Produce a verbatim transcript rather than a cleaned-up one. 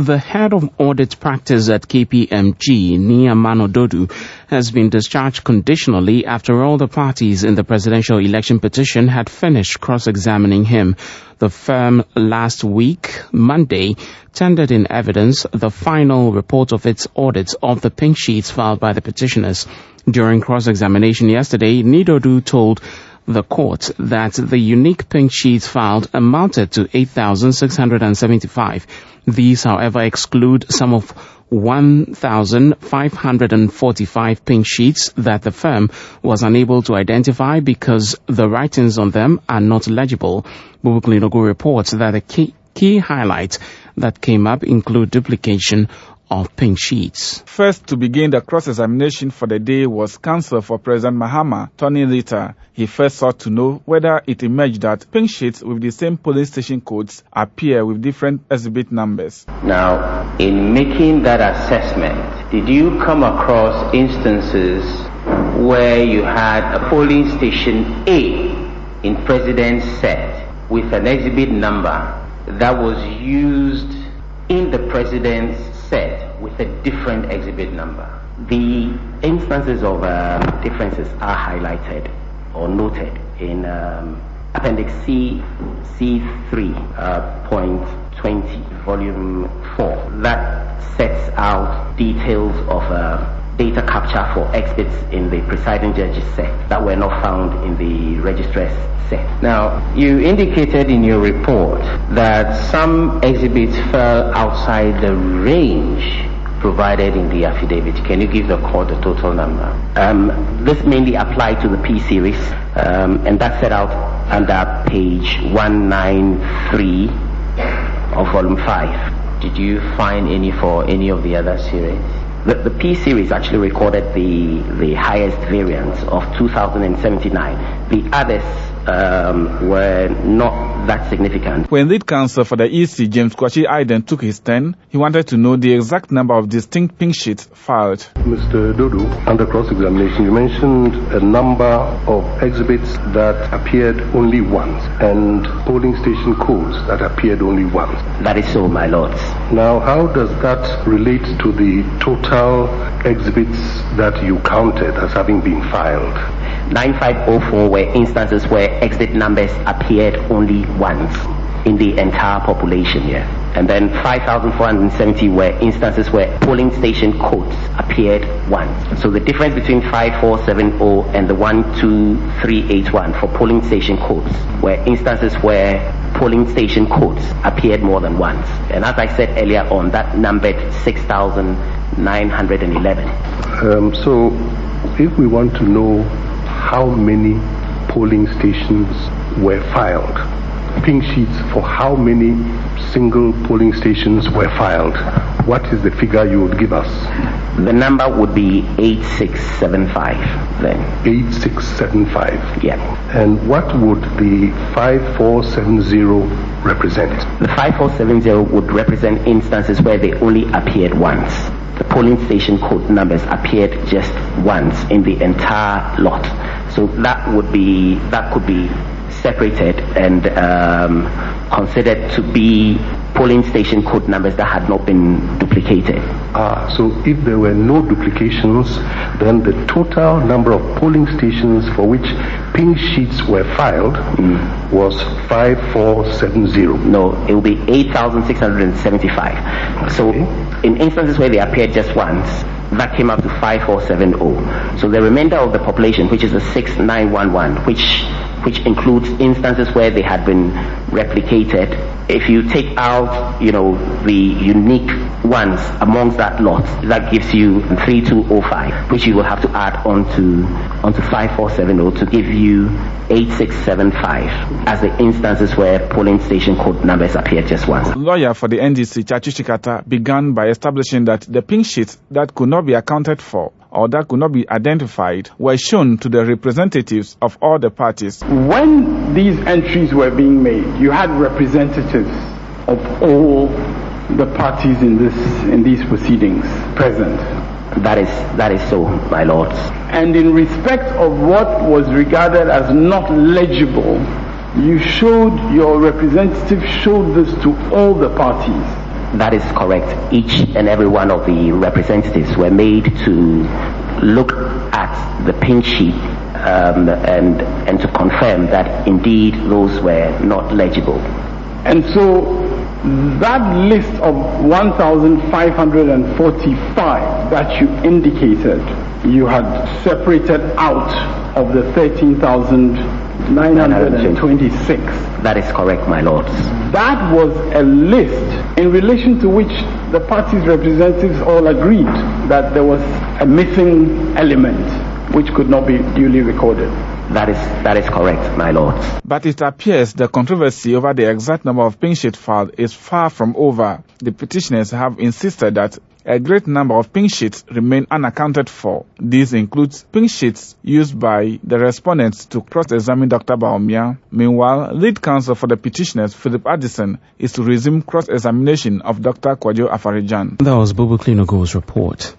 The head of audit practice at K P M G, Nia Manododu, has been discharged conditionally after all the parties in the presidential election petition had finished cross-examining him. The firm last week, Monday, tendered in evidence the final report of its audit of the pink sheets filed by the petitioners. During cross-examination yesterday, Nidodu told the court that the unique pink sheets filed amounted to eight thousand six hundred seventy-five. These, however, exclude some of one thousand five hundred forty-five pink sheets that the firm was unable to identify because the writings on them are not legible. Bubuklinogo reports that the key, key highlights that came up include duplication of pink sheets. First to begin the cross-examination for the day was counsel for President Mahama, Tony Lita. He first sought to know whether it emerged that pink sheets with the same polling station codes appear with different exhibit numbers. Now, in making that assessment, did you come across instances where you had a polling station A in President's set with an exhibit number that was used in the President's set with a different exhibit number? The instances of uh, differences are highlighted or noted in um, Appendix C, C three, uh, point twenty, Volume four. That sets out details of uh, data capture for exhibits in the presiding judge's set that were not found in the registrar's set. Now, you indicated in your report that some exhibits fell outside the range provided in the affidavit. Can you give the court the total number? Um, this mainly applied to the P series, um, and that's set out under page one ninety-three of volume five. Did you find any for any of the other series? The, the P series actually recorded the, the highest variance of two thousand seventy-nine. The others um, were not that significant. When lead counsel for the E C, James Kwachi Aiden, took his turn, he wanted to know the exact number of distinct pink sheets filed. Mister Dodo, under cross-examination, you mentioned a number of exhibits that appeared only once and polling station codes that appeared only once. That is so, my lords. Now, how does that relate to the total exhibits that you counted as having been filed? nine five oh four were instances where exit numbers appeared only once in the entire population here. And then five thousand four hundred seventy were instances where polling station codes appeared once. So the difference between five four seven zero and the one two three eight one for polling station codes were instances where polling station codes appeared more than once. And as I said earlier on, that numbered six thousand nine hundred eleven. Um, so if we want to know how many polling stations were filed, pink sheets for how many single polling stations were filed, what is the figure you would give us? The number would be eight six seven five then. eight six seven five. Yeah. And what would the five four seven zero represent? The five four seven zero would represent instances where they only appeared once. The polling station code numbers appeared just once in the entire lot. So that would be, that could be separated and um, considered to be polling station code numbers that had not been duplicated. Ah, so if there were no duplications, then the total number of polling stations for which pink sheets were filed mm. was five four seven zero. No, it will be eight thousand six hundred seventy-five. Okay. So in instances where they appeared just once, that came up to five four seven zero. So the remainder of the population, which is the six nine one one, which which includes instances where they had been replicated. If you take out, you know, the unique ones amongst that lot, that gives you three two zero five, which you will have to add onto onto five four seven zero to give you eight six seven five as the instances where polling station code numbers appeared just once. Lawyer for the N D C, Chachi Chikata, began by establishing that the pink sheets that could not be accounted for or that could not be identified were shown to the representatives of all the parties. When these entries were being made, you had representatives of all the parties in this in these proceedings present. That is that is so, my lords. And in respect of what was regarded as not legible, you showed, your representative showed this to all the parties. That is correct. Each and every one of the representatives were made to look at the pink sheet um, and and to confirm that indeed those were not legible. And so that list of one thousand five hundred forty-five that you indicated, you had separated out of the thirteen thousand nine hundred twenty-six. That is correct, my lords. That was a list in relation to which the party's representatives all agreed that there was a missing element which could not be duly recorded. That is that is correct, my lords. But it appears the controversy over the exact number of pink sheets filed is far from over. The petitioners have insisted that a great number of pink sheets remain unaccounted for. These include pink sheets used by the respondents to cross-examine Doctor Bawumia. Meanwhile, lead counsel for the petitioners, Philip Addison, is to resume cross-examination of Doctor Kwadwo Afari-Gyan. That was Bubu Klinogo's report.